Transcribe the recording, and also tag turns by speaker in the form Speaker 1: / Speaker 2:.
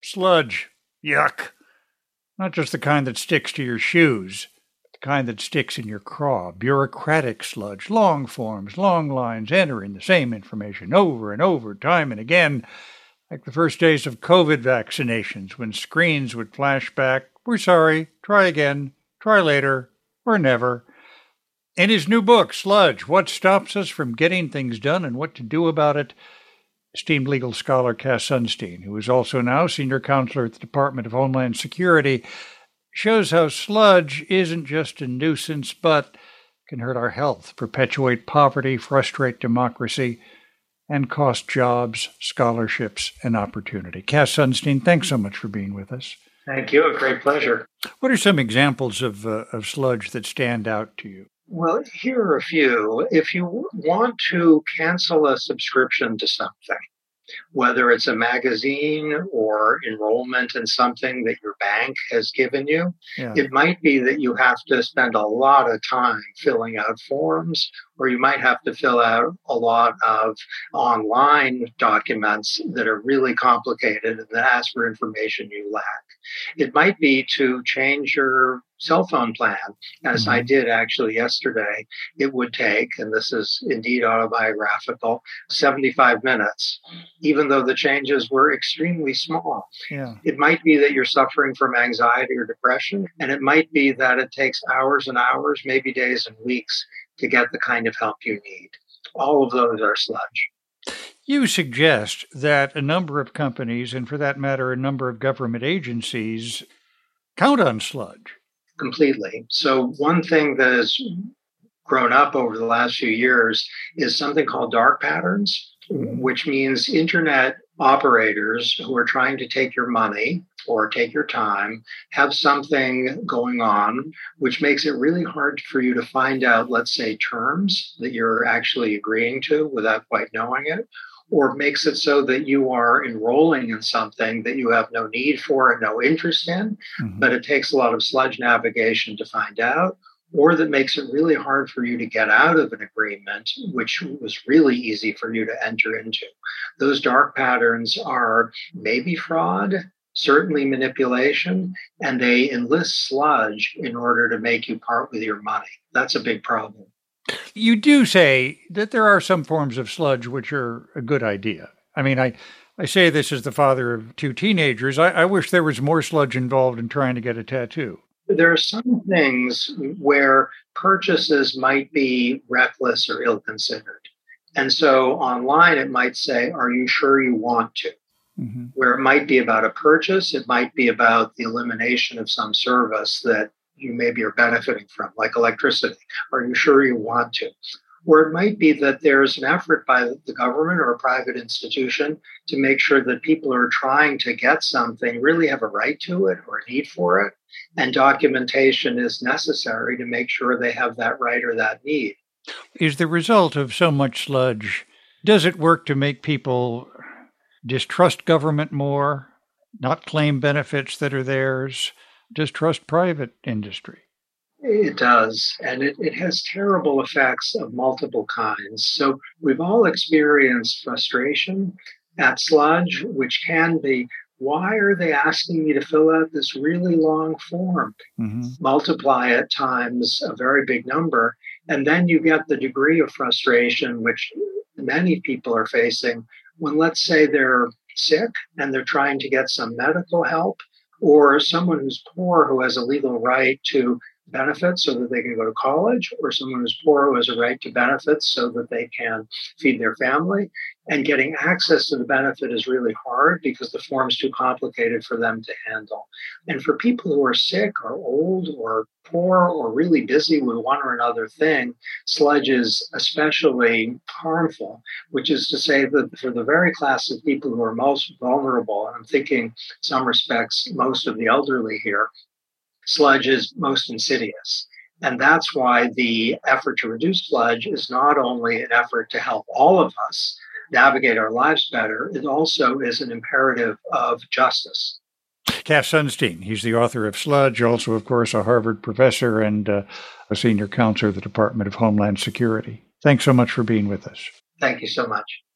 Speaker 1: Sludge. Yuck. Not just the kind that sticks to your shoes, but the kind that sticks in your craw. Bureaucratic sludge. Long forms, long lines, entering the same information over and over, time and again. Like the first days of COVID vaccinations, when screens would flash back, "We're sorry, try again, try later, or never." In his new book, Sludge, What Stops Us from Getting Things Done and What to Do About It, esteemed legal scholar Cass Sunstein, who is also now senior counselor at the Department of Homeland Security, shows how sludge isn't just a nuisance, but can hurt our health, perpetuate poverty, frustrate democracy, and cost jobs, scholarships, and opportunity. Cass Sunstein, thanks so much for being with us.
Speaker 2: Thank you. A great pleasure.
Speaker 1: What are some examples of sludge that stand out to you?
Speaker 2: Well, here are a few. If you want to cancel a subscription to something, whether it's a magazine or enrollment in something that your bank has given you, It might be that you have to spend a lot of time filling out forms, or you might have to fill out a lot of online documents that are really complicated and that ask for information you lack. It might be to change your cell phone plan, as I did actually yesterday. It would take, and this is indeed autobiographical, 75 minutes, even though the changes were extremely small. It might be that you're suffering from anxiety or depression, and it might be that it takes hours and hours, maybe days and weeks, to get the kind of help you need. All of those are sludge.
Speaker 1: You suggest that a number of companies, and for that matter, a number of government agencies, count on sludge.
Speaker 2: Completely. So one thing that has grown up over the last few years is something called dark patterns, which means internet operators who are trying to take your money or take your time have something going on which makes it really hard for you to find out, let's say, terms that you're actually agreeing to without quite knowing it, or makes it so that you are enrolling in something that you have no need for and no interest in, but it takes a lot of sludge navigation to find out, or that makes it really hard for you to get out of an agreement, which was really easy for you to enter into. Those dark patterns are maybe fraud, certainly manipulation, and they enlist sludge in order to make you part with your money. That's a big problem.
Speaker 1: You do say that there are some forms of sludge which are a good idea. I mean, I say this as the father of two teenagers. I wish there was more sludge involved in trying to get a tattoo.
Speaker 2: There are some things where purchases might be reckless or ill-considered. And so online it might say, "Are you sure you want to?" Where it might be about a purchase, it might be about the elimination of some service that you maybe are benefiting from, like electricity. Are you sure you want to? Or it might be that there's an effort by the government or a private institution to make sure that people who are trying to get something really have a right to it or a need for it. And documentation is necessary to make sure they have that right or that need.
Speaker 1: Is the result of so much sludge, does it work to make people distrust government more, not claim benefits that are theirs, distrust private industry?
Speaker 2: It does, and it has terrible effects of multiple kinds. So we've all experienced frustration at sludge, which can be, why are they asking me to fill out this really long form? Multiply it times a very big number, and then you get the degree of frustration which many people are facing when, let's say, they're sick and they're trying to get some medical help, or someone who's poor who has a legal right to benefits so that they can go to college, or someone who's poor who has a right to benefits so that they can feed their family. And getting access to the benefit is really hard because the form's too complicated for them to handle. And for people who are sick or old or poor or really busy with one or another thing, sludge is especially harmful, which is to say that for the very class of people who are most vulnerable, and I'm thinking in some respects most of the elderly here, sludge is most insidious. And that's why the effort to reduce sludge is not only an effort to help all of us navigate our lives better, it also is an imperative of justice.
Speaker 1: Cass Sunstein, he's the author of Sludge, also, of course, a Harvard professor and a senior counselor at the Department of Homeland Security. Thanks so much for being with us.
Speaker 2: Thank you so much.